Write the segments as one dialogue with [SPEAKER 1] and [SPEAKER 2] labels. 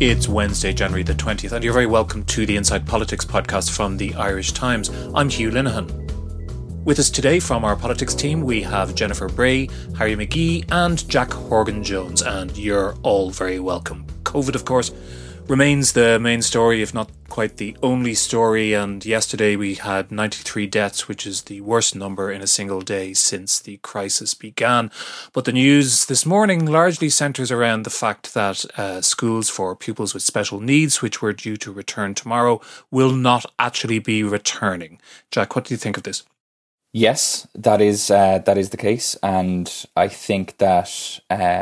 [SPEAKER 1] It's Wednesday, January the 20th, and you're very welcome to the Inside Politics podcast from the Irish Times. I'm Hugh Linehan. With us today from our politics team, we have Jennifer Bray, Harry McGee and Jack Horgan-Jones, and you're all very welcome. COVID, of course, remains the main story, if not quite the only story, and yesterday we had 93 deaths, which is the worst number in a single day since the crisis began. But the news this morning largely centres around the fact that schools for pupils with special needs, which were due to return tomorrow, will not actually be returning. Jack, what do you think of this?
[SPEAKER 2] Yes, that is the case, and I think that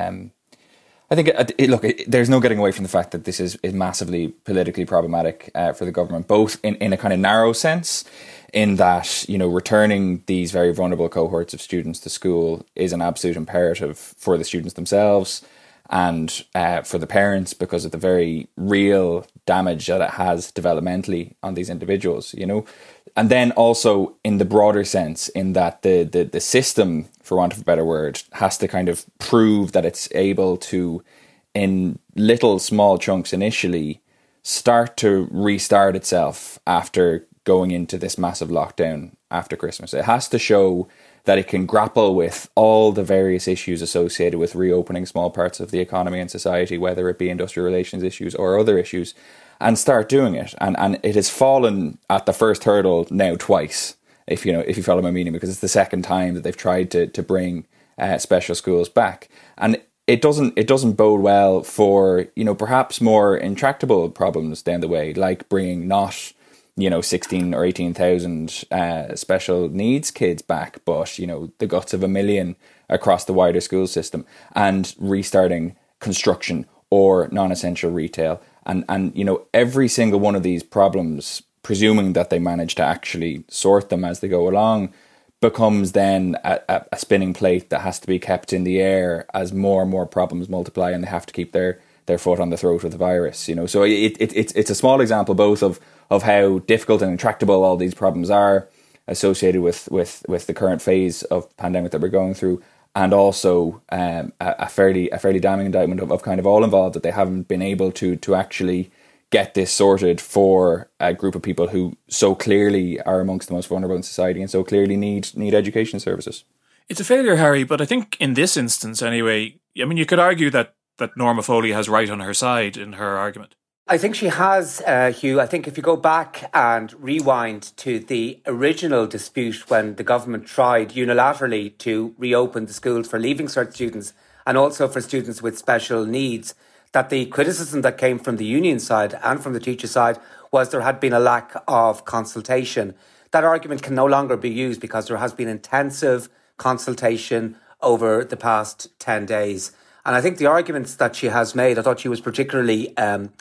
[SPEAKER 2] there's no getting away from the fact that this is massively politically problematic for the government, both in a kind of narrow sense, in that, you know, returning these very vulnerable cohorts of students to school is an absolute imperative for the students themselves and for the parents, because of the very real damage that it has developmentally on these individuals, you know. And then also in the broader sense, in that the system, for want of a better word, has to kind of prove that it's able to, in little small chunks initially, start to restart itself after going into this massive lockdown after Christmas. It has to show that it can grapple with all the various issues associated with reopening small parts of the economy and society, whether it be industrial relations issues or other issues, and start doing it. And it has fallen at the first hurdle now twice, if you follow my meaning, because it's the second time that they've tried to bring special schools back. And it doesn't bode well for, you know, perhaps more intractable problems down the way, like bringing not, you know, 16 or 18,000 special needs kids back, but, you know, the guts of 1 million across the wider school system, and restarting construction or non-essential retail. And you know, every single one of these problems, presuming that they manage to actually sort them as they go along, becomes then a spinning plate that has to be kept in the air as more and more problems multiply, and they have to keep their foot on the throat of the virus. You know, so it's a small example both of how difficult and intractable all these problems are associated with the current phase of pandemic that we're going through, and also a fairly damning indictment of kind of all involved, that they haven't been able to actually get this sorted for a group of people who so clearly are amongst the most vulnerable in society and so clearly need education services.
[SPEAKER 1] It's a failure, Harry, but I think in this instance anyway, I mean, you could argue that Norma Foley has right on her side in her argument.
[SPEAKER 3] I think she has, Hugh. I think if you go back and rewind to the original dispute when the government tried unilaterally to reopen the schools for Leaving Cert students and also for students with special needs, that the criticism that came from the union side and from the teacher side was there had been a lack of consultation. That argument can no longer be used because there has been intensive consultation over the past 10 days. And I think the arguments that she has made, I thought she was particularly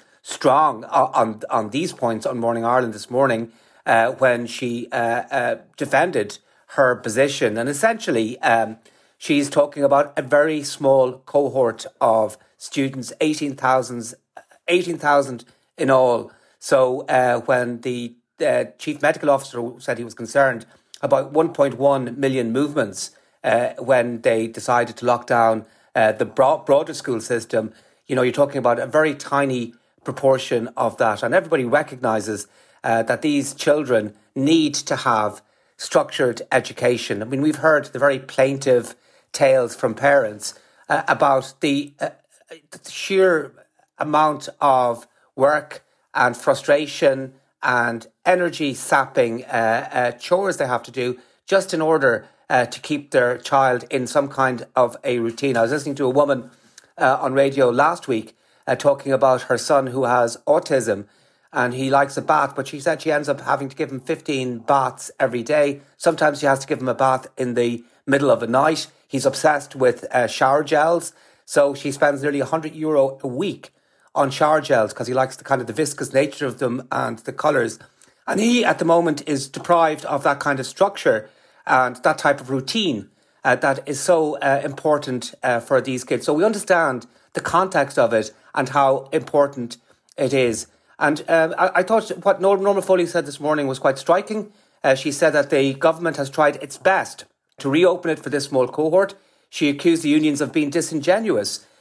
[SPEAKER 3] strong on these points on Morning Ireland this morning when she defended her position. And essentially, she's talking about a very small cohort of students, 18,000 in all. So when the chief medical officer said he was concerned about 1.1 million movements when they decided to lock down the broader school system, you know, you're talking about a very tiny proportion of that. And everybody recognises that these children need to have structured education. I mean, we've heard the very plaintive tales from parents about the sheer amount of work and frustration and energy sapping chores they have to do just in order to keep their child in some kind of a routine. I was listening to a woman on radio last week talking about her son who has autism, and he likes a bath, but she said she ends up having to give him 15 baths every day. Sometimes she has to give him a bath in the middle of the night. He's obsessed with shower gels, so she spends nearly €100 a week on shower gels because he likes the viscous nature of them and the colours. And he, at the moment, is deprived of that kind of structure and that type of routine that is so important for these kids. So we understand the context of it and how important it is. And I thought what Norma Foley said this morning was quite striking. She said that the government has tried its best to reopen it for this small cohort. She accused the unions of being disingenuous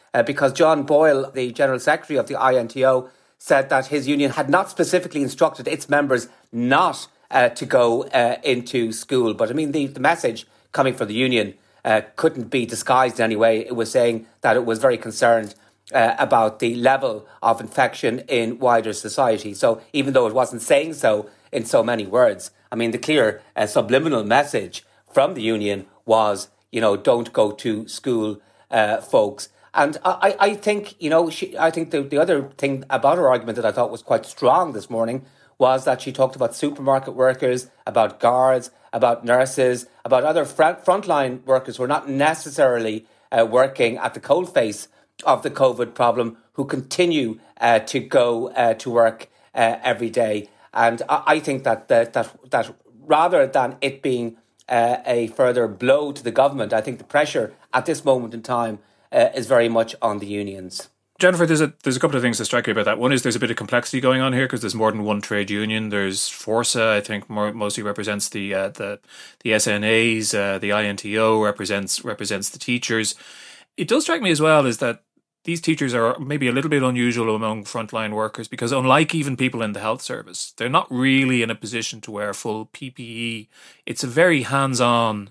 [SPEAKER 3] because John Boyle, the General Secretary of the INTO, said that his union had not specifically instructed its members not to go into school. But I mean, the message coming from the union couldn't be disguised in any way. It was saying that it was very concerned about the level of infection in wider society. So even though it wasn't saying so in so many words, I mean, the clear subliminal message from the union was, don't go to school, folks. And I think, I think the other thing about her argument that I thought was quite strong this morning was that she talked about supermarket workers, about guards, about nurses, about other frontline workers who are not necessarily working at the coalface of the COVID problem, who continue to go to work every day. And I think that rather than it being a further blow to the government, I think the pressure at this moment in time is very much on the unions.
[SPEAKER 1] Jennifer, there's a couple of things that strike me about that. One is there's a bit of complexity going on here because there's more than one trade union. There's Forsa, I think, mostly represents the SNAs. The INTO represents the teachers. It does strike me as well is that these teachers are maybe a little bit unusual among frontline workers because unlike even people in the health service, they're not really in a position to wear full PPE. It's a very hands-on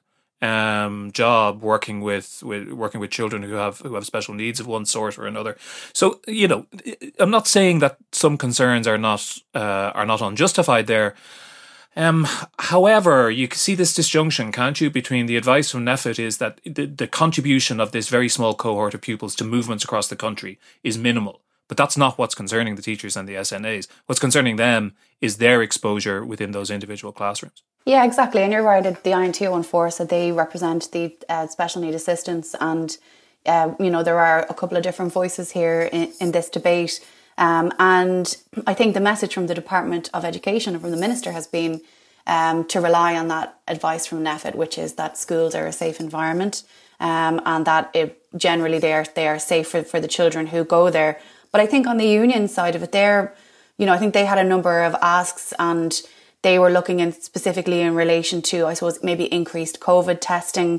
[SPEAKER 1] job working with children who have special needs of one sort or another. So I'm not saying that some concerns are not unjustified there. However, you can see this disjunction, can't you, between the advice from NPHET is that the contribution of this very small cohort of pupils to movements across the country is minimal. But that's not what's concerning the teachers and the SNAs. What's concerning them is their exposure within those individual classrooms.
[SPEAKER 4] Yeah, exactly. And you're right, the INTO and Forsa, they represent the special need assistants. And, there are a couple of different voices here in this debate. And I think the message from the Department of Education and from the Minister has been to rely on that advice from NPHET, which is that schools are a safe environment and that generally they are safe for the children who go there. But I think on the union side of it, I think they had a number of asks and they were looking in specifically in relation to, I suppose, maybe increased COVID testing,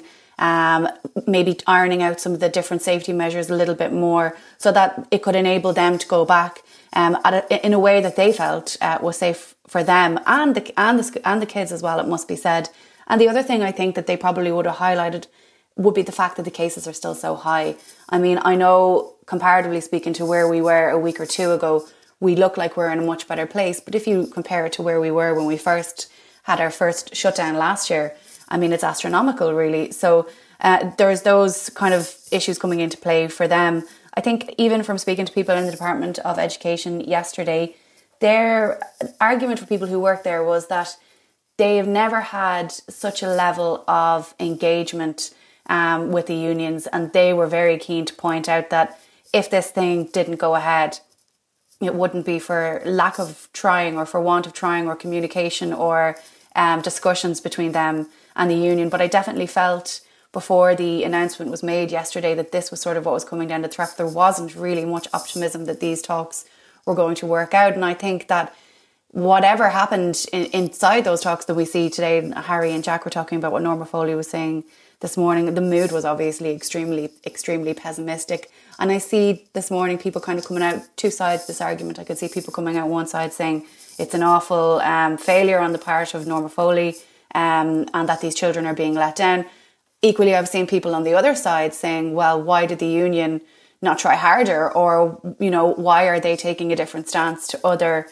[SPEAKER 4] maybe ironing out some of the different safety measures a little bit more so that it could enable them to go back in a way that they felt was safe for them and the kids as well, it must be said. And the other thing I think that they probably would have highlighted would be the fact that the cases are still so high. I mean, I know comparatively speaking to where we were a week or two ago, we look like we're in a much better place. But if you compare it to where we were when we first had our first shutdown last year, I mean, it's astronomical, really. So there's those kind of issues coming into play for them. I think even from speaking to people in the Department of Education yesterday, their argument for people who work there was that they've never had such a level of engagement with the unions. And they were very keen to point out that if this thing didn't go ahead, it wouldn't be for lack of trying or for want of trying or communication or discussions between them and the union. But I definitely felt before the announcement was made yesterday that this was sort of what was coming down the track. There wasn't really much optimism that these talks were going to work out. And I think that whatever happened inside those talks that we see today, Harry and Jack were talking about what Norma Foley was saying this morning, the mood was obviously extremely, extremely pessimistic. And I see this morning people kind of coming out two sides of this argument. I could see people coming out one side saying it's an awful failure on the part of Norma Foley and that these children are being let down. Equally, I've seen people on the other side saying, well, why did the union not try harder? Or, why are they taking a different stance to other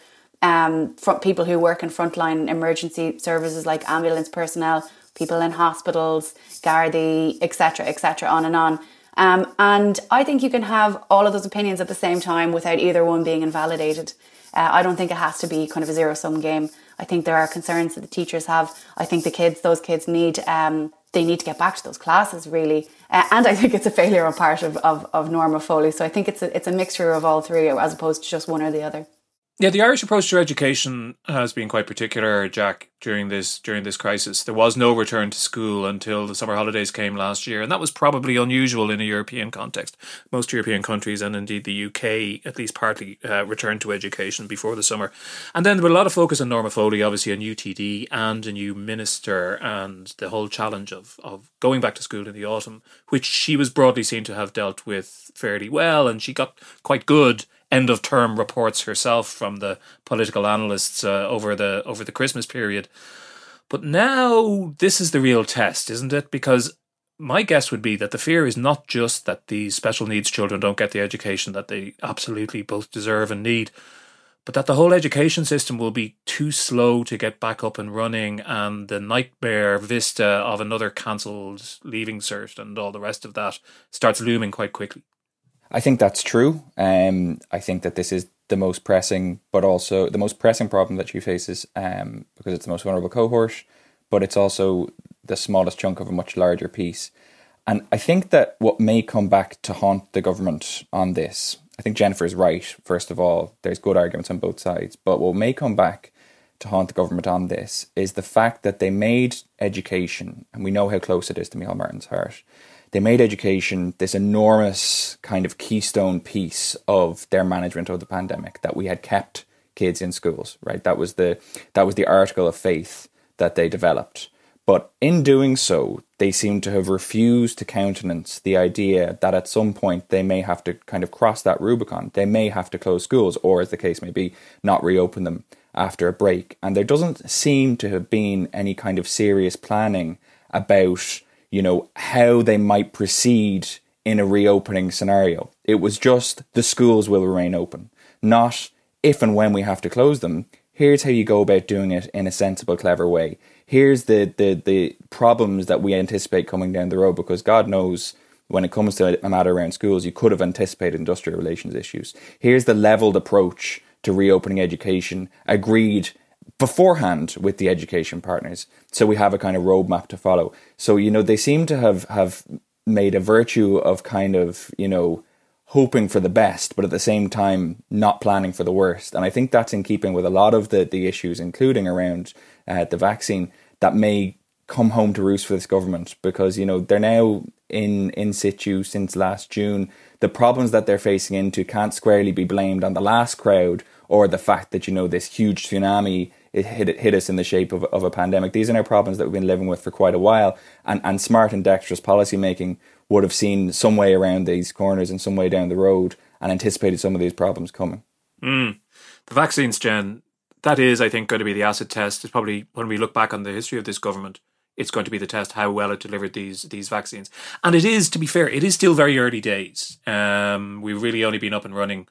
[SPEAKER 4] people who work in frontline emergency services like ambulance personnel, people in hospitals, Gardaí, etc., on and on. And I think you can have all of those opinions at the same time without either one being invalidated. I don't think it has to be kind of a zero-sum game. I think there are concerns that the teachers have. I think those kids need to get back to those classes, really. And I think it's a failure on part of Norma Foley. So I think it's a mixture of all three as opposed to just one or the other.
[SPEAKER 1] Yeah, the Irish approach to education has been quite particular, Jack, during this crisis. There was no return to school until the summer holidays came last year, and that was probably unusual in a European context. Most European countries, and indeed the UK, at least partly, returned to education before the summer. And then there was a lot of focus on Norma Foley, obviously a new TD and a new minister, and the whole challenge of going back to school in the autumn, which she was broadly seen to have dealt with fairly well, and she got quite good end of term reports herself from the political analysts over the Christmas period. But now this is the real test, isn't it? Because my guess would be that the fear is not just that these special needs children don't get the education that they absolutely both deserve and need, but that the whole education system will be too slow to get back up and running, and the nightmare vista of another cancelled Leaving Cert and all the rest of that starts looming quite quickly.
[SPEAKER 2] I think that's true. I think that this is the most pressing, but also the most pressing problem that she faces, because it's the most vulnerable cohort, but it's also the smallest chunk of a much larger piece. And I think that what may come back to haunt the government on this, I think Jennifer is right, first of all, there's good arguments on both sides, but what may come back to haunt the government on this is the fact that they made education, and we know how close it is to Micheál Martin's heart, they made education this enormous kind of keystone piece of their management of the pandemic, that we had kept kids in schools, right? That was the article of faith that they developed. But in doing so, they seem to have refused to countenance the idea that at some point they may have to kind of cross that Rubicon. They may have to close schools, or as the case may be, not reopen them after a break. And there doesn't seem to have been any kind of serious planning about, you know, how they might proceed in a reopening scenario. It was just the schools will remain open, not if and when we have to close them. Here's how you go about doing it in a sensible, clever way. Here's the problems that we anticipate coming down the road, because God knows when it comes to a matter around schools, you could have anticipated industrial relations issues. Here's the levelled approach to reopening education, agreed beforehand with the education partners. So we have a kind of roadmap to follow. So, you know, they seem to have made a virtue of kind of, you know, hoping for the best, but at the same time not planning for the worst. And I think that's in keeping with a lot of the issues, including around the vaccine, that may come home to roost for this government, because, you know, they're now in situ since last June. The problems that they're facing into can't squarely be blamed on the last crowd or the fact that, you know, this huge tsunami hit us in the shape of a pandemic. These are now problems that we've been living with for quite a while, and smart and dexterous policy making would have seen some way around these corners and some way down the road and anticipated some of these problems coming.
[SPEAKER 1] The vaccines, Jen, that is, I think, going to be the acid test. It's probably, when we look back on the history of this government, it's going to be the test how well it delivered these vaccines. And it is, to be fair, it is still very early days. We've really only been up and running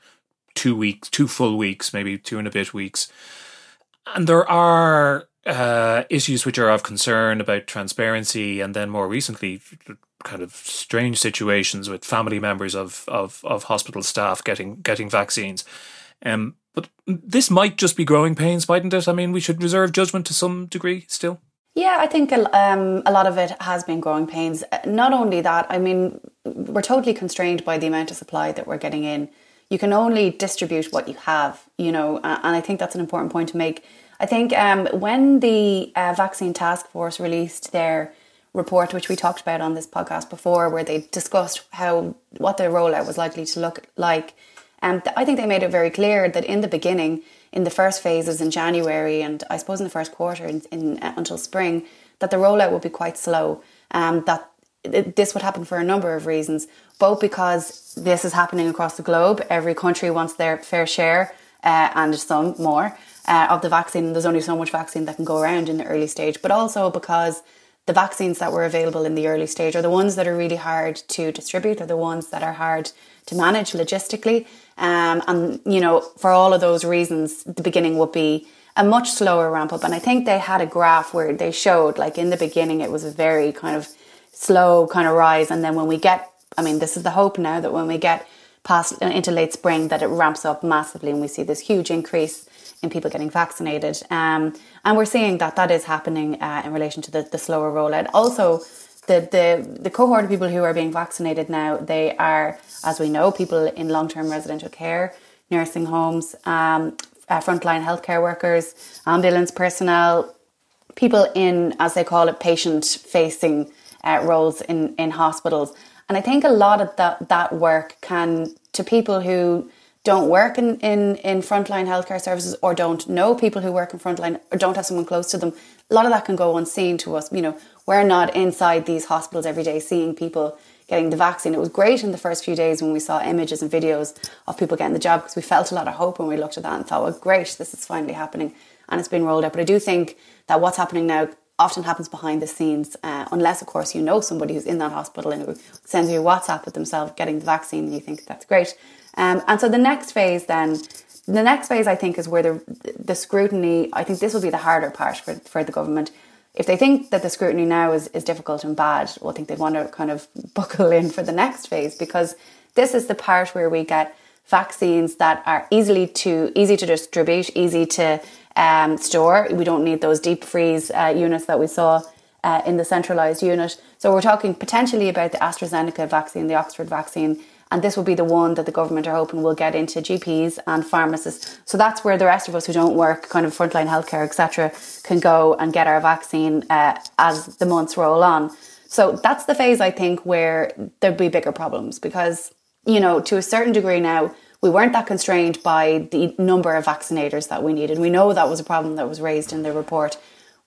[SPEAKER 1] 2 full weeks, maybe 2 and a bit weeks. And there are issues which are of concern about transparency, and then more recently, kind of strange situations with family members of hospital staff getting vaccines. But this might just be growing pains, mightn't it? I mean, we should reserve judgment to some degree still.
[SPEAKER 4] Yeah, I think a lot of it has been growing pains. Not only that, I mean, we're totally constrained by the amount of supply that we're getting in. You can only distribute what you have, you know, and I think that's an important point to make. I think when the Vaccine Task Force released their report, which we talked about on this podcast before, where they discussed what the rollout was likely to look like, I think they made it very clear that in the beginning, in the first phases in January, and I suppose in the first quarter until spring, that the rollout would be quite slow. That this would happen for a number of reasons, both because this is happening across the globe. Every country wants their fair share, and some more, of the vaccine. There's only so much vaccine that can go around in the early stage, but also because the vaccines that were available in the early stage are the ones that are really hard to distribute, are the ones that are hard to manage logistically. And, you know, for all of those reasons, the beginning would be a much slower ramp up. And I think they had a graph where they showed, like, in the beginning, it was a very kind of slow kind of rise. And then when we get, I mean, this is the hope now, that when we get past into late spring, that it ramps up massively and we see this huge increase in people getting vaccinated. And we're seeing that is happening in relation to the slower rollout. Also, the cohort of people who are being vaccinated now, they are, as we know, people in long-term residential care, nursing homes, frontline healthcare workers, ambulance personnel, people in, as they call it, patient-facing roles in hospitals. And I think a lot of that work can, to people who don't work in frontline healthcare services or don't know people who work in frontline or don't have someone close to them, a lot of that can go unseen to us. You know, we're not inside these hospitals every day seeing people getting the vaccine. It was great in the first few days when we saw images and videos of people getting the jab, because we felt a lot of hope when we looked at that and thought, well, great, this is finally happening and it's been rolled out. But I do think that what's happening now often happens behind the scenes, unless, of course, you know somebody who's in that hospital and who sends you a WhatsApp with themselves getting the vaccine and you think that's great. And so the next phase I think is where the scrutiny, I think this will be the harder part for the government. If they think that the scrutiny now is difficult and bad, well, I think they'd want to kind of buckle in for the next phase, because this is the part where we get vaccines that are easy to distribute, easy to store. We don't need those deep freeze units that we saw in the centralised unit. So we're talking potentially about the AstraZeneca vaccine, the Oxford vaccine, and this will be the one that the government are hoping will get into GPs and pharmacists. So that's where the rest of us who don't work, kind of frontline healthcare, etc., can go and get our vaccine as the months roll on. So that's the phase, I think, where there'll be bigger problems, because, you know, to a certain degree now, we weren't that constrained by the number of vaccinators that we needed. We know that was a problem that was raised in the report.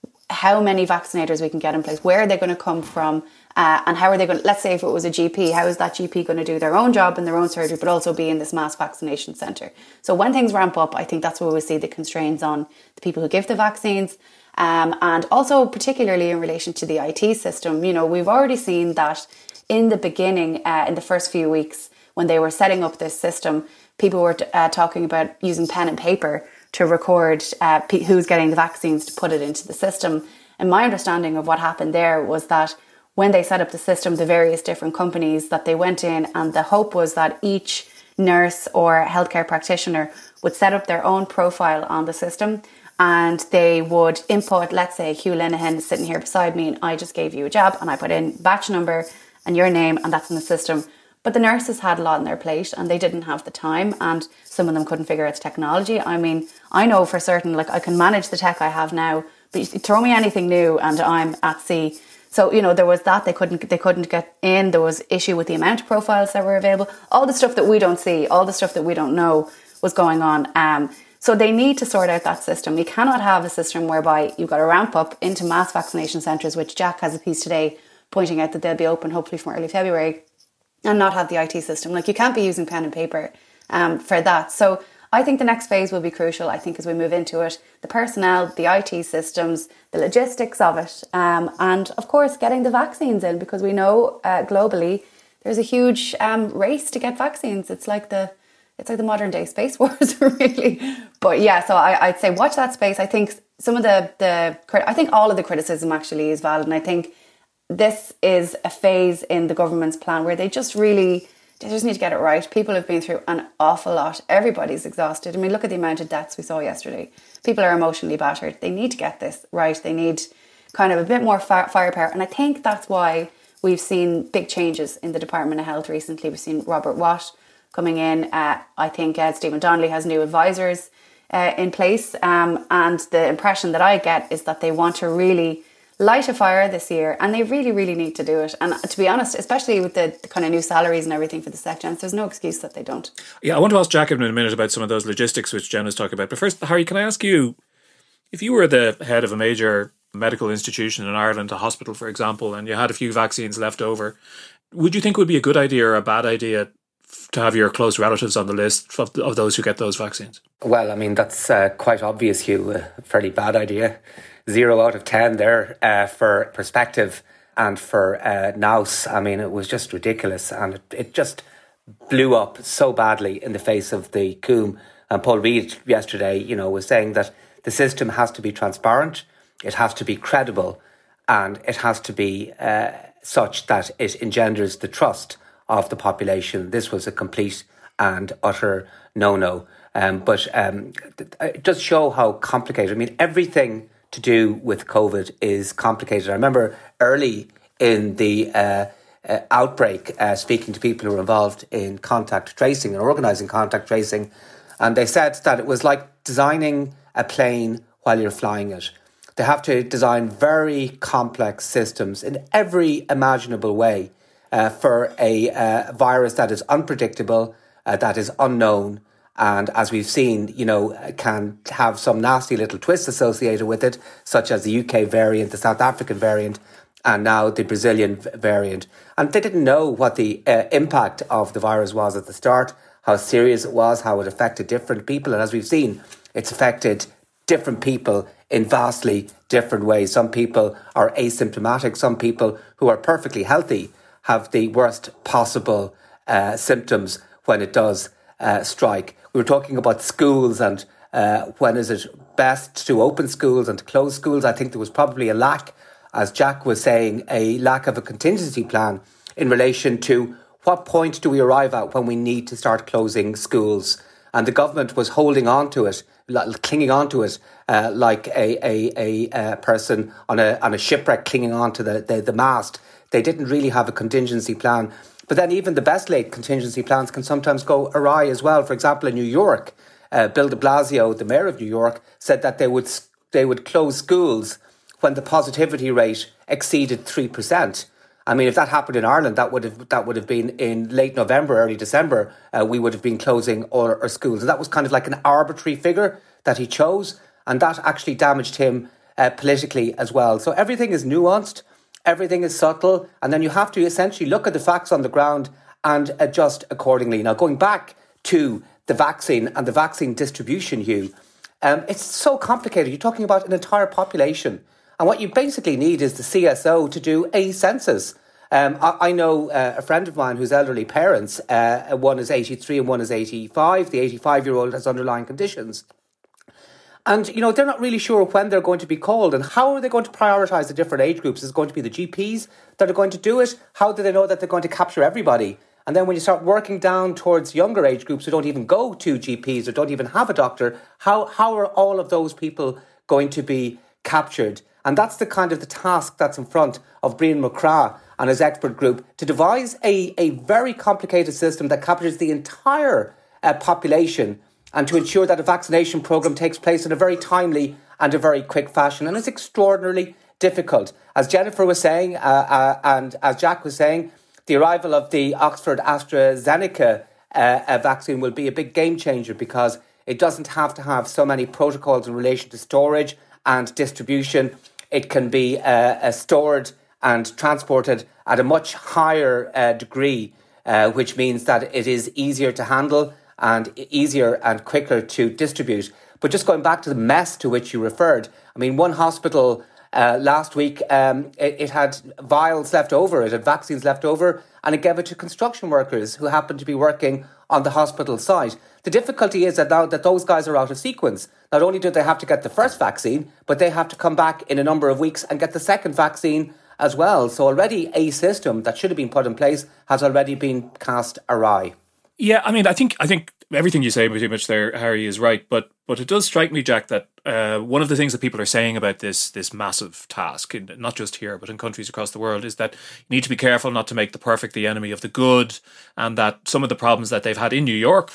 [SPEAKER 4] How many vaccinators we can get in place, where are they going to come from, and how are they going to, let's say if it was a GP, how is that GP going to do their own job in their own surgery, but also be in this mass vaccination centre? So when things ramp up, I think that's where we'll see the constraints on the people who give the vaccines, and also particularly in relation to the IT system. You know, we've already seen that in the beginning, in the first few weeks, when they were setting up this system, people were talking about using pen and paper to record who's getting the vaccines to put it into the system. And my understanding of what happened there was that when they set up the system, the various different companies that they went in, and the hope was that each nurse or healthcare practitioner would set up their own profile on the system, and they would input, let's say Hugh Linehan is sitting here beside me and I just gave you a jab and I put in batch number and your name, and that's in the system. But the nurses had a lot on their plate and they didn't have the time, and some of them couldn't figure out the technology. I mean, I know for certain, like, I can manage the tech I have now, but you throw me anything new and I'm at sea. So, you know, there was that, they couldn't get in. There was issue with the amount of profiles that were available. All the stuff that we don't see, all the stuff that we don't know was going on. So they need to sort out that system. You cannot have a system whereby you've got to ramp up into mass vaccination centres, which Jack has a piece today pointing out that they'll be open hopefully from early February, and not have the IT system. Like, you can't be using pen and paper for that. So I think the next phase will be crucial. I think as we move into it, the personnel, the IT systems, the logistics of it, and of course getting the vaccines in, because we know globally there's a huge race to get vaccines. It's like the modern day space wars, really. But yeah, so I'd say watch that space. I think some of I think all of the criticism actually is valid, and I think this is a phase in the government's plan where they just need to get it right. People have been through an awful lot. Everybody's exhausted. I mean, look at the amount of deaths we saw yesterday. People are emotionally battered. They need to get this right. They need kind of a bit more firepower. And I think that's why we've seen big changes in the Department of Health recently. We've seen Robert Watt coming in. I think Stephen Donnelly has new advisors in place. And the impression that I get is that they want to really light a fire this year, and they really, really need to do it. And to be honest, especially with the kind of new salaries and everything for the sections, there's no excuse that they don't.
[SPEAKER 1] Yeah, I want to ask Jack in a minute about some of those logistics which Jen was talking about. But first, Harry, can I ask you, if you were the head of a major medical institution in Ireland, a hospital, for example, and you had a few vaccines left over, would you think it would be a good idea or a bad idea to have your close relatives on the list of those who get those vaccines?
[SPEAKER 3] Well, I mean, that's quite obvious, Hugh. A fairly bad idea. 0 out of 10 there for perspective, and for nous. I mean, it was just ridiculous, and it just blew up so badly in the face of the Coombe. And Paul Reid yesterday, you know, was saying that the system has to be transparent, it has to be credible, and it has to be such that it engenders the trust of the population. This was a complete and utter no-no. But it does show how complicated. I mean, everything to do with COVID is complicated. I remember early in the outbreak, speaking to people who were involved in contact tracing and organising contact tracing, And they said that it was like designing a plane while you're flying it. They have to design very complex systems in every imaginable way for a virus that is unpredictable, that is unknown, and as we've seen, can have some nasty little twists associated with it, such as the UK variant, the South African variant, and now the Brazilian variant. And they didn't know what the impact of the virus was at the start, how serious it was, how it affected different people. And as we've seen, it's affected different people in vastly different ways. Some people are asymptomatic. Some people who are perfectly healthy have the worst possible symptoms when it does strike. We were talking about schools and when is it best to open schools and to close schools. I think there was probably a lack, as Jack was saying, a lack of a contingency plan in relation to what point do we arrive at when we need to start closing schools. And the government was holding on to it, clinging on to it like a person on a shipwreck clinging on to the mast. They didn't really have a contingency plan. But then even the best laid contingency plans can sometimes go awry as well. For example, in New York, Bill de Blasio, the mayor of New York, said that they would close schools when the positivity rate exceeded 3%. I mean, if that happened in Ireland, that would have been in late November, early December. We would have been closing all our schools, and that was kind of like an arbitrary figure that he chose, and that actually damaged him politically as well. So everything is nuanced, everything is subtle, and then you have to essentially look at the facts on the ground and adjust accordingly. Now, going back to the vaccine and the vaccine distribution, Hugh, it's so complicated. You're talking about an entire population. And what you basically need is the CSO to do a census. I know a friend of mine whose elderly parents, one is 83 and one is 85. The 85-year-old has underlying conditions. And, they're not really sure when they're going to be called. And how are they going to prioritise the different age groups? Is it going to be the GPs that are going to do it? How do they know that they're going to capture everybody? And then when you start working down towards younger age groups who don't even go to GPs or don't even have a doctor, how are all of those people going to be captured? And that's the task that's in front of Brian McCrath and his expert group, to devise a very complicated system that captures the entire population and to ensure that a vaccination programme takes place in a very timely and a very quick fashion. And it's extraordinarily difficult. As Jennifer was saying, and as Jack was saying, the arrival of the Oxford AstraZeneca vaccine will be a big game changer, because it doesn't have to have so many protocols in relation to storage and distribution. It can be stored and transported at a much higher degree, which means that it is easier to handle and easier and quicker to distribute. But just going back to the mess to which you referred, I mean, one hospital last week, it had vials left over, it had vaccines left over, and it gave it to construction workers who happened to be working on the hospital site. The difficulty is that now that those guys are out of sequence, not only do they have to get the first vaccine, but they have to come back in a number of weeks and get the second vaccine as well. So already a system that should have been put in place has already been cast awry.
[SPEAKER 1] Yeah, I mean, I think everything you say pretty much there, Harry, is right. But it does strike me, Jack, that one of the things that people are saying about this massive task, not just here, but in countries across the world, is that you need to be careful not to make the perfect the enemy of the good, and that some of the problems that they've had in New York,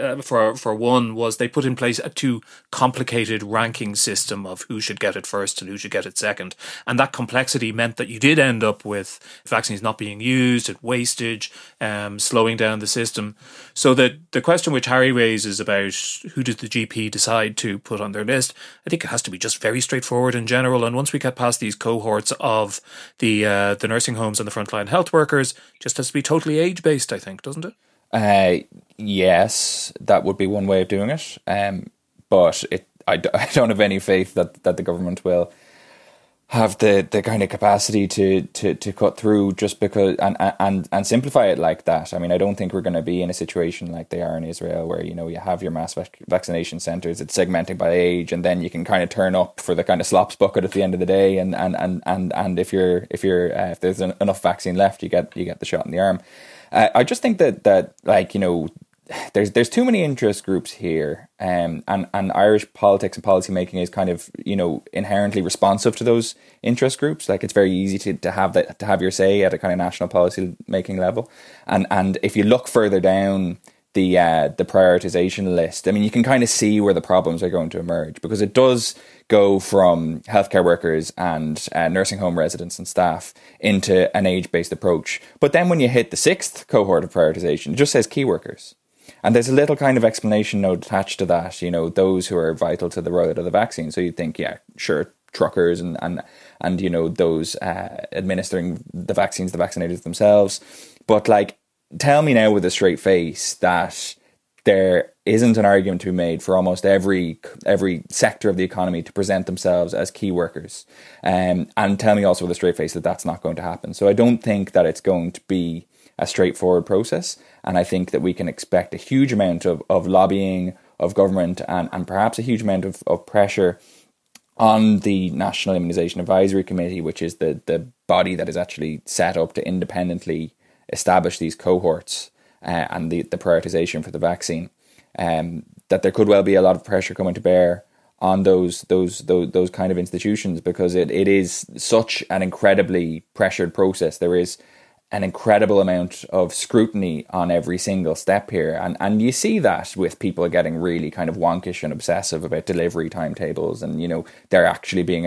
[SPEAKER 1] for one, was they put in place a too complicated ranking system of who should get it first and who should get it second. And that complexity meant that you did end up with vaccines not being used, at wastage, slowing down the system. So the question which Harry raises about who does the GP decide to put on their list, I think it has to be just very straightforward in general. And once we get past these cohorts of the nursing homes and the frontline health workers, just has to be totally age-based, I think, doesn't it?
[SPEAKER 2] Yes, that would be one way of doing it. But I don't have any faith that the government will have the kind of capacity to cut through just because and simplify it like that. I mean, I don't think we're going to be in a situation like they are in Israel, where you have your mass vaccination centres, it's segmenting by age, and then you can kind of turn up for the kind of slops bucket at the end of the day, and if there's enough vaccine left, you get the shot in the arm. I just think that there's too many interest groups here, and Irish politics and policy making is kind of inherently responsive to those interest groups. Like, it's very easy to have your say at a kind of national policy making level, and if you look further down the prioritization list, I mean, you can kind of see where the problems are going to emerge, because it does go from healthcare workers and nursing home residents and staff into an age-based approach. But then when you hit the 6th cohort of prioritization, it just says key workers. And there's a little kind of explanation note attached to that, you know, those who are vital to the rollout of the vaccine. So you'd think, yeah, sure, truckers and you know, those administering the vaccines, the vaccinators themselves. But like, tell me now with a straight face that there isn't an argument to be made for almost every sector of the economy to present themselves as key workers. And tell me also with a straight face that that's not going to happen. So I don't think that it's going to be a straightforward process. And I think that we can expect a huge amount of lobbying of government and perhaps a huge amount of pressure on the National Immunisation Advisory Committee, which is the body that is actually set up to independently establish these cohorts and the prioritisation for the vaccine, that there could well be a lot of pressure coming to bear on those kind of institutions, because it is such an incredibly pressured process. There is an incredible amount of scrutiny on every single step here. And you see that with people getting really kind of wonkish and obsessive about delivery timetables. And, you know, there actually being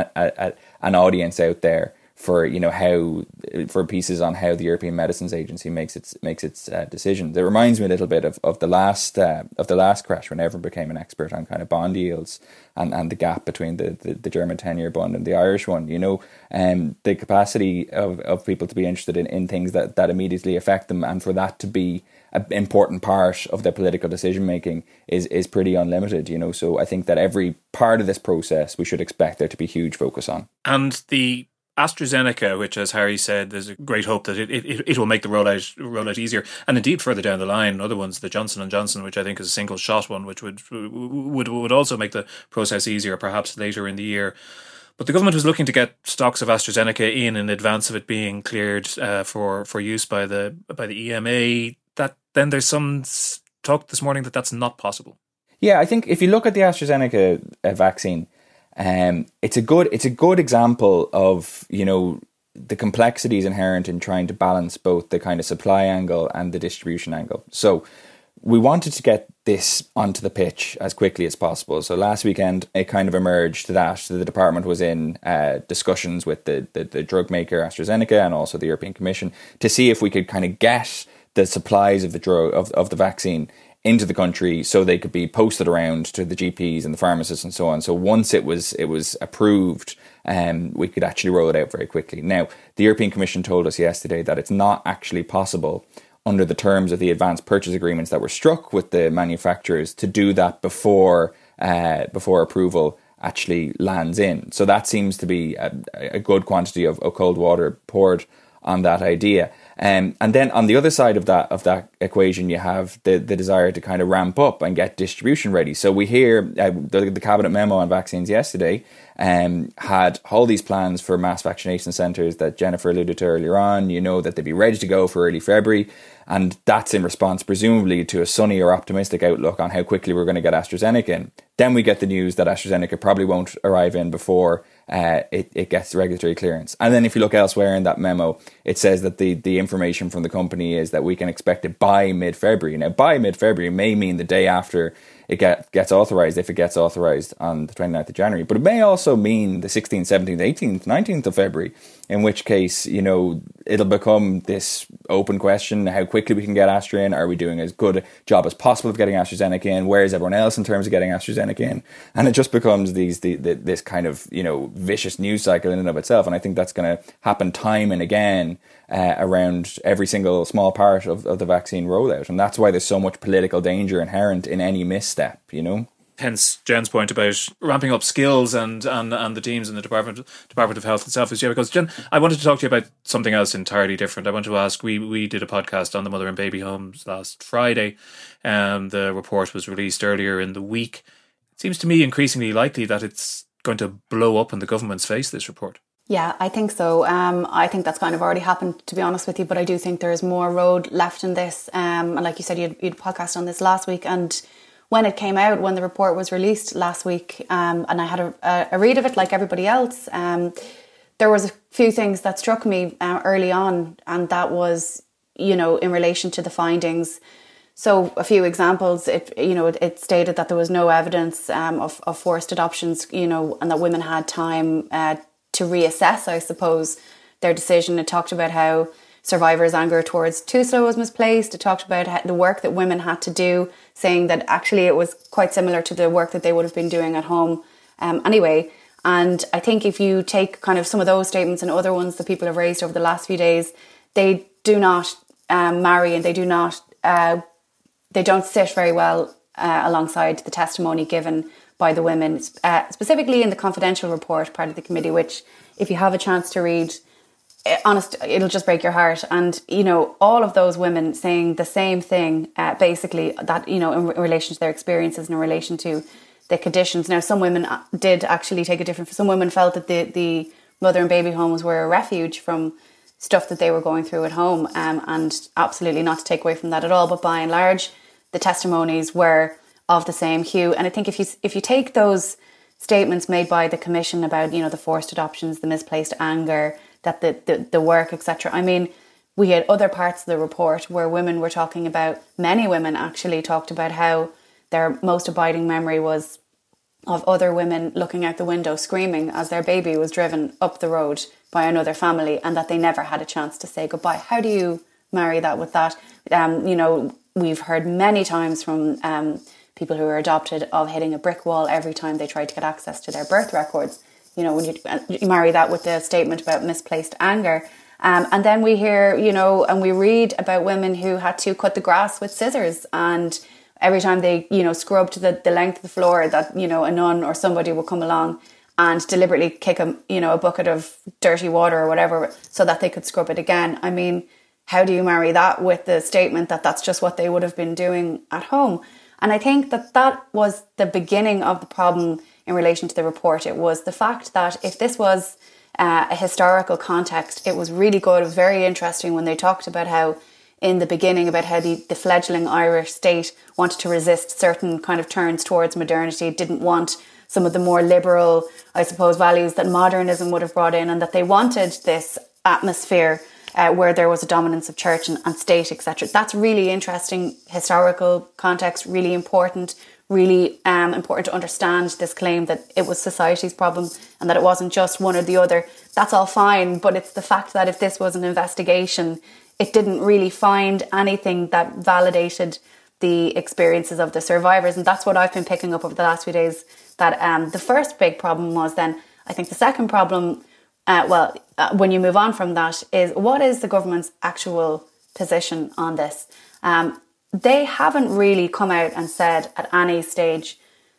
[SPEAKER 2] an audience out there for, you know, for pieces on how the European Medicines Agency makes its decisions. It reminds me a little bit of the last crash, when everyone became an expert on kind of bond yields and the gap between the German 10-year bond and the Irish one. You know, the capacity of people to be interested in things that immediately affect them, and for that to be an important part of their political decision making is pretty unlimited. You know, so I think that every part of this process we should expect there to be huge focus on.
[SPEAKER 1] And the AstraZeneca, which, as Harry said, there's a great hope that it will make the rollout easier, and indeed further down the line, other ones, the Johnson & Johnson, which I think is a single shot one, which would also make the process easier, perhaps later in the year. But the government was looking to get stocks of AstraZeneca in advance of it being cleared for use by the EMA. That then there's some talk this morning that that's not possible.
[SPEAKER 2] Yeah, I think if you look at the AstraZeneca vaccine, it's a good example of, you know, the complexities inherent in trying to balance both the kind of supply angle and the distribution angle. So we wanted to get this onto the pitch as quickly as possible. So last weekend, it kind of emerged that the department was in discussions with the drug maker AstraZeneca and also the European Commission to see if we could kind of get the supplies of the drug of the vaccine into the country so they could be posted around to the GPs and the pharmacists and so on. So once it was approved, we could actually roll it out very quickly. Now, the European Commission told us yesterday that it's not actually possible under the terms of the advanced purchase agreements that were struck with the manufacturers to do that before approval actually lands in. So that seems to be a good quantity of cold water poured on that idea. And then on the other side of that equation, you have the desire to kind of ramp up and get distribution ready. So we hear the cabinet memo on vaccines yesterday had all these plans for mass vaccination centres that Jennifer alluded to earlier on. You know, that they'd be ready to go for early February. And that's in response, presumably, to a sunny or optimistic outlook on how quickly we're going to get AstraZeneca in. Then we get the news that AstraZeneca probably won't arrive in before it gets regulatory clearance. And then if you look elsewhere in that memo, it says that the information from the company is that we can expect it by mid-February. Now, by mid-February may mean the day after it gets authorised, if it gets authorised on the 29th of January. But it may also mean the 16th, 17th, 18th, 19th of February, in which case, you know, it'll become this open question, how quickly we can get Astra in. Are we doing as good a job as possible of getting AstraZeneca in? Where is everyone else in terms of getting AstraZeneca in? And it just becomes this kind of, you know, vicious news cycle in and of itself. And I think that's going to happen time and again around every single small part of the vaccine rollout. And that's why there's so much political danger inherent in any misstep, you know?
[SPEAKER 1] Hence Jen's point about ramping up skills and the teams in the Department of Health itself. Because Jen, I wanted to talk to you about something else entirely different. I want to ask, we did a podcast on the mother and baby homes last Friday, and the report was released earlier in the week. It seems to me increasingly likely that it's going to blow up in the government's face, this report.
[SPEAKER 4] Yeah, I think so. I think that's kind of already happened, to be honest with you, but I do think there is more road left in this. And like you said, you had a podcast on this last week, and when it came out, when the report was released last week, and I had a read of it like everybody else, there was a few things that struck me early on, and that was, you know, in relation to the findings, So a few examples, it stated that there was no evidence of forced adoptions, and that women had time to reassess, I suppose, their decision. It talked about how survivors' anger towards Tusla was misplaced. It talked about the work that women had to do, saying that actually it was quite similar to the work that they would have been doing at home anyway. And I think if you take kind of some of those statements and other ones that people have raised over the last few days, they do not marry, and they don't sit very well alongside the testimony given by the women, specifically in the confidential report part of the committee, which if you have a chance to read, honest, it'll just break your heart. And, all of those women saying the same thing, basically, that, in relation to their experiences and in relation to the conditions. Now, some women did actually take a different, some women felt that the mother and baby homes were a refuge from stuff that they were going through at home, and absolutely not to take away from that at all. But by and large, the testimonies were of the same hue. And I think if you take those statements made by the commission about, the forced adoptions, the misplaced anger, that the work, etc. I mean, we had other parts of the report where women were talking about, many women actually talked about how their most abiding memory was of other women looking out the window screaming as their baby was driven up the road by another family, and that they never had a chance to say goodbye. How do you marry that with that? We've heard many times from people who are adopted of hitting a brick wall every time they tried to get access to their birth records. When you marry that with the statement about misplaced anger. And then we hear, and we read about women who had to cut the grass with scissors, and every time they, scrubbed the length of the floor, that, a nun or somebody would come along and deliberately kick a bucket of dirty water or whatever so that they could scrub it again. I mean, how do you marry that with the statement that that's just what they would have been doing at home? And I think that was the beginning of the problem in relation to the report. It was the fact that if this was a historical context, it was really good. It was very interesting when they talked about how, in the beginning, about how the fledgling Irish state wanted to resist certain kind of turns towards modernity, didn't want some of the more liberal, I suppose, values that modernism would have brought in, and that they wanted this atmosphere where there was a dominance of church and state, etc. That's really interesting historical context, really important to understand this claim that it was society's problem and that it wasn't just one or the other. That's all fine, but it's the fact that if this was an investigation, it didn't really find anything that validated the experiences of the survivors. And that's what I've been picking up over the last few days, that the first big problem was then, I think the second problem, when you move on from that, is what is the government's actual position on this? They haven't really come out and said at any stage,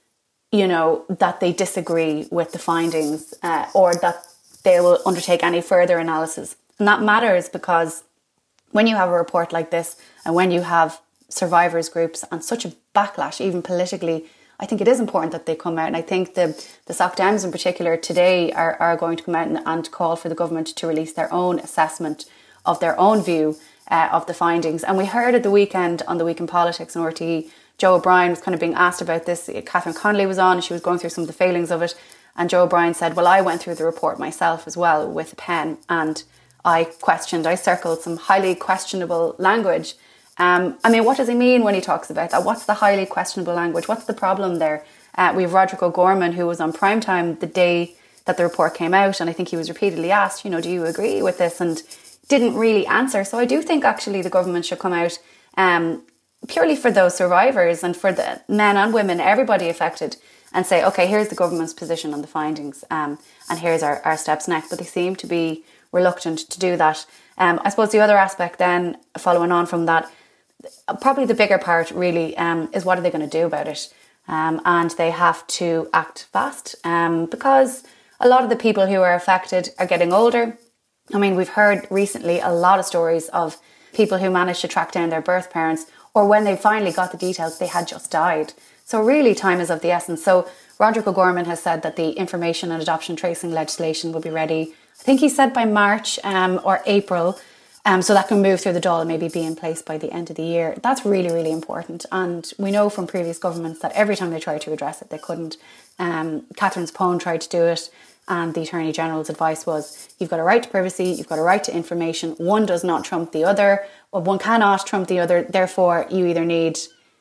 [SPEAKER 4] that they disagree with the findings or that they will undertake any further analysis. And that matters because when you have a report like this and when you have survivors groups and such a backlash, even politically, I think it is important that they come out. And I think the Soc Dems in particular today are going to come out and call for the government to release their own assessment of their own view of the findings. And we heard at the weekend on The Week in Politics on RTE, Joe O'Brien was kind of being asked about this. Catherine Connolly was on, she was going through some of the failings of it. And Joe O'Brien said, well, I went through the report myself as well with a pen, and I circled some highly questionable language. What does he mean when he talks about that? What's the highly questionable language? What's the problem there? We have Roderick O'Gorman, who was on primetime the day that the report came out, and I think he was repeatedly asked, do you agree with this? And didn't really answer. So I do think actually the government should come out purely for those survivors and for the men and women, everybody affected, and say, okay, here's the government's position on the findings, and here's our steps next. But they seem to be reluctant to do that. I suppose the other aspect then, following on from that, probably the bigger part really is what are they going to do about it? And they have to act fast because a lot of the people who are affected are getting older. I mean, we've heard recently a lot of stories of people who managed to track down their birth parents, or when they finally got the details, they had just died. So really time is of the essence. So Roderick O'Gorman has said that the information and adoption tracing legislation will be ready, I think he said by March or April, so that can move through the Dáil and maybe be in place by the end of the year. That's really, really important. And we know from previous governments that every time they tried to address it, they couldn't. Catherine's Pone tried to do it. And the Attorney General's advice was, you've got a right to privacy, you've got a right to information. One does not trump the other, or one cannot trump the other. Therefore, you either need...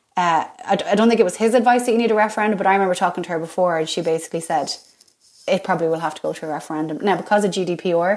[SPEAKER 4] I don't think it was his advice that you need a referendum, but I remember talking to her before, and she basically said it probably will have to go through a referendum. Now, because of GDPR,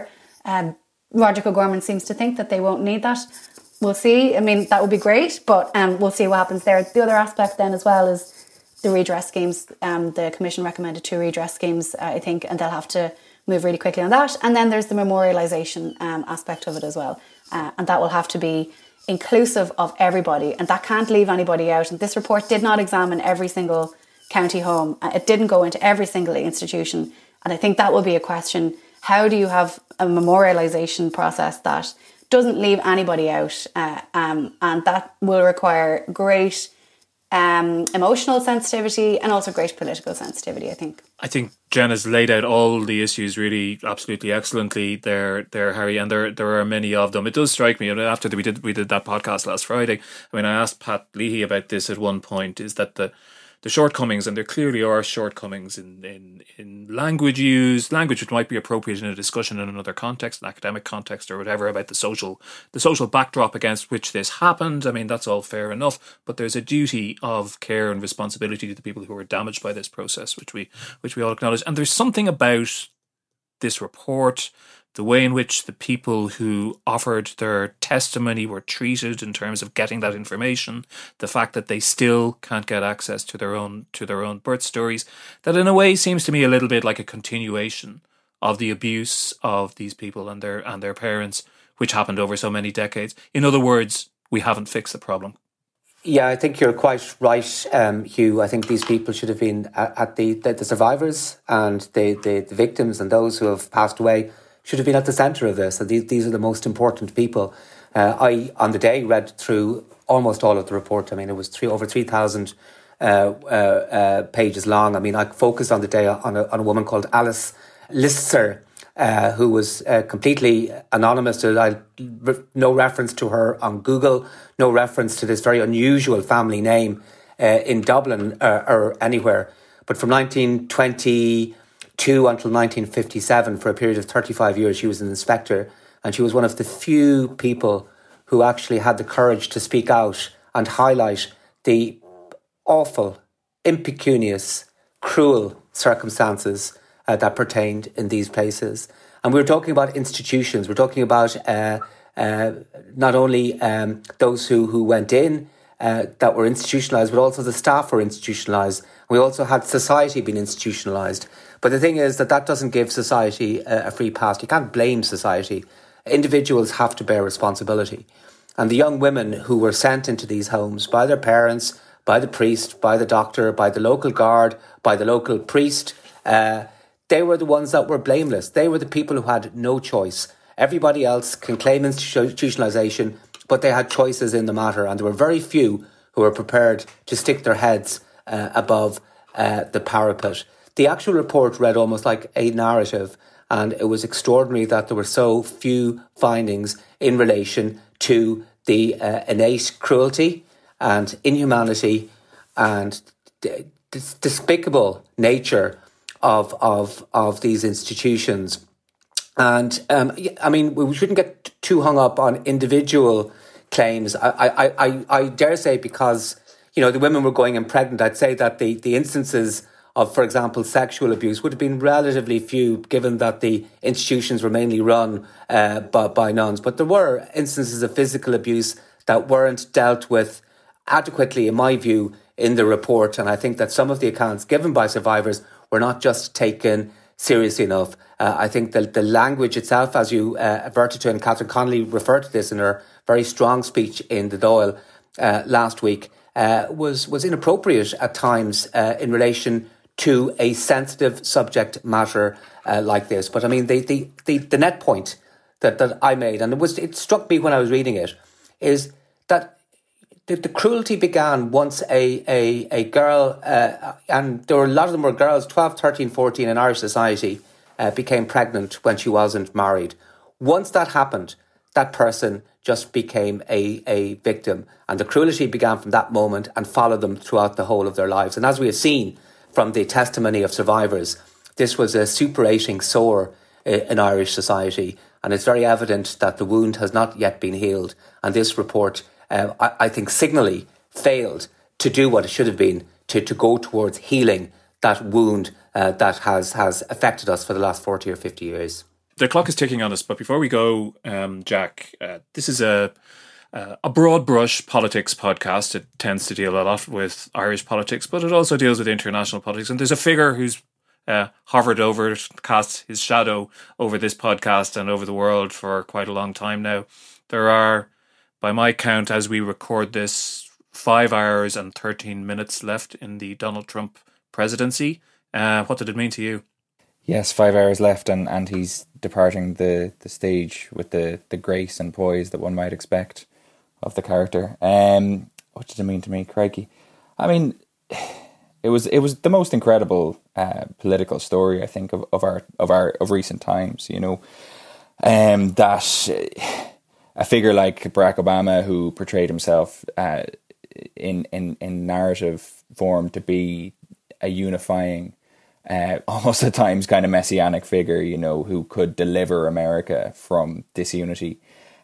[SPEAKER 4] Roger O'Gorman seems to think that they won't need that. We'll see. I mean, that would be great, but we'll see what happens there. The other aspect then as well is the redress schemes. The Commission recommended 2 redress schemes, I think, and they'll have to move really quickly on that. And then there's the memorialisation aspect of it as well. And that will have to be inclusive of everybody, and that can't leave anybody out. And this report did not examine every single county home. It didn't go into every single institution. And I think that will be a question. How do you have a memorialisation process that doesn't leave anybody out? And that will require great emotional sensitivity and also great political sensitivity, I think.
[SPEAKER 1] I think Jen has laid out all the issues really absolutely excellently there, Harry, and there are many of them. It does strike me, after we did that podcast last Friday, I mean, I asked Pat Leahy about this at one point, is that the shortcomings, and there clearly are shortcomings in language use, language which might be appropriate in a discussion in another context, an academic context or whatever, about the social backdrop against which this happened. I mean, that's all fair enough, but there's a duty of care and responsibility to the people who were damaged by this process, which we all acknowledge. And there's something about this report, the way in which the people who offered their testimony were treated in terms of getting that information, the fact that they still can't get access to their own birth stories, that in a way seems to me a little bit like a continuation of the abuse of these people and their parents, which happened over so many decades. In other words, we haven't fixed the problem.
[SPEAKER 3] Yeah, I think you're quite right, Hugh. I think these people should have been at the survivors and the victims and those who have passed away should have been at the centre of this. So these are the most important people. I, on the day, read through almost all of the report. I mean, it was over 3,000 pages long. I mean, I focused on the day on a woman called Alice Lister, who was completely anonymous. No reference to her on Google, no reference to this very unusual family name in Dublin or anywhere. But from 1922 until 1957, for a period of 35 years, she was an inspector, and she was one of the few people who actually had the courage to speak out and highlight the awful, impecunious, cruel circumstances that pertained in these places. And we were talking about institutions. We're talking about not only those who went in that were institutionalised, but also the staff were institutionalised. We also had society being institutionalised. But the thing is that doesn't give society a free pass. You can't blame society. Individuals have to bear responsibility. And the young women who were sent into these homes by their parents, by the priest, by the doctor, by the local guard, by the local priest, they were the ones that were blameless. They were the people who had no choice. Everybody else can claim institutionalisation, but they had choices in the matter. And there were very few who were prepared to stick their heads above the parapet. The actual report read almost like a narrative, and it was extraordinary that there were so few findings in relation to the innate cruelty and inhumanity and despicable nature of these institutions. And I mean, we shouldn't get too hung up on individual claims. I dare say, because the women were going in pregnant, I'd say that the instances of, for example, sexual abuse would have been relatively few, given that the institutions were mainly run by nuns. But there were instances of physical abuse that weren't dealt with adequately, in my view, in the report. And I think that some of the accounts given by survivors were not just taken seriously enough. I think that the language itself, as you adverted to, and Catherine Connolly referred to this in her very strong speech in the Dáil last week, was inappropriate at times in relation to a sensitive subject matter like this. But I mean, the net point that I made, and it struck me when I was reading it, is that the cruelty began once a girl, and there were a lot of them were girls, 12, 13, 14 in Irish society, became pregnant when she wasn't married. Once that happened, that person just became a victim. And the cruelty began from that moment and followed them throughout the whole of their lives. And as we have seen from the testimony of survivors, this was a superating sore in Irish society, and it's very evident that the wound has not yet been healed. And this report, I think, signally failed to do what it should have been, to go towards healing that wound that has affected us for the last 40 or 50 years.
[SPEAKER 1] The clock is ticking on us, but before we go, Jack, this is a broad brush politics podcast. It tends to deal a lot with Irish politics, but it also deals with international politics. And there's a figure who's hovered over, cast his shadow over this podcast and over the world for quite a long time now. There are, by my count, as we record this, 5 hours and 13 minutes left in the Donald Trump presidency. What did it mean to you?
[SPEAKER 2] Yes, 5 hours left, and he's departing the stage with the grace and poise that one might expect of the character. What did it mean to me, crikey? I mean, it was the most incredible political story, I think, of recent times. You know, that a figure like Barack Obama, who portrayed himself in narrative form to be a unifying, almost at times kind of messianic figure, you know, who could deliver America from disunity,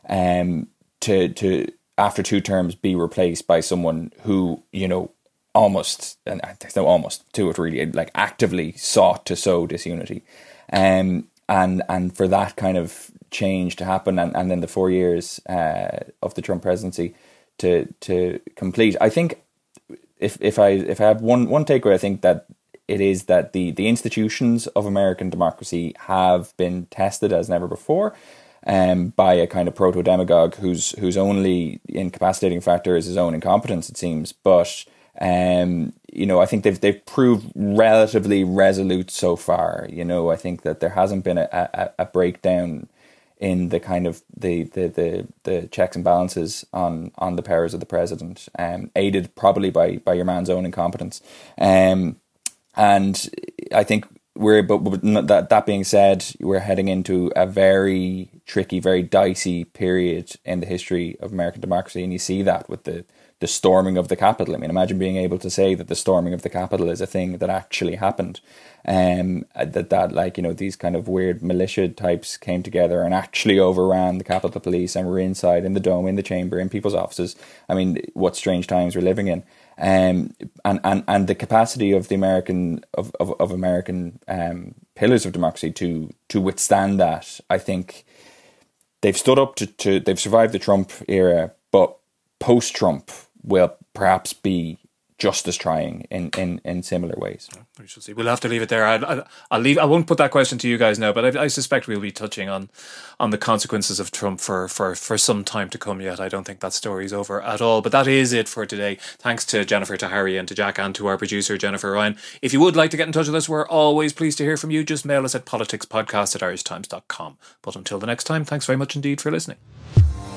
[SPEAKER 2] to after 2 terms be replaced by someone who, you know, almost, and there's no almost to it really, like actively sought to sow disunity, and for that kind of change to happen, and then the 4 years of the Trump presidency to complete. I think if I have one takeaway, I think that it is that the institutions of American democracy have been tested as never before, by a kind of proto-demagogue whose only incapacitating factor is his own incompetence, it seems. But you know, I think they've proved relatively resolute so far. You know, I think that there hasn't been a breakdown in the kind of the checks and balances on the powers of the president, aided probably by your man's own incompetence. And I think that being said, we're heading into a very tricky, very dicey period in the history of American democracy, and you see that with the storming of the Capitol. I mean, imagine being able to say that the storming of the Capitol is a thing that actually happened. That like, you know, these kind of weird militia types came together and actually overran the Capitol Police and were inside in the dome, in the chamber, in people's offices. I mean, what strange times we're living in. And the capacity of the American pillars of democracy to withstand that, I think they've stood up to they've survived the Trump era, but post-Trump will perhaps be just as trying in similar ways.
[SPEAKER 1] We shall see. We'll have to leave it there. I'll leave. I won't put that question to you guys now, but I suspect we'll be touching on the consequences of Trump for some time to come yet. I don't think that story's over at all. But that is it for today. Thanks to Jennifer, to Harry, and to Jack, and to our producer, Jennifer Ryan. If you would like to get in touch with us, we're always pleased to hear from you. Just mail us at politicspodcast@irishtimes.com. But until the next time, thanks very much indeed for listening.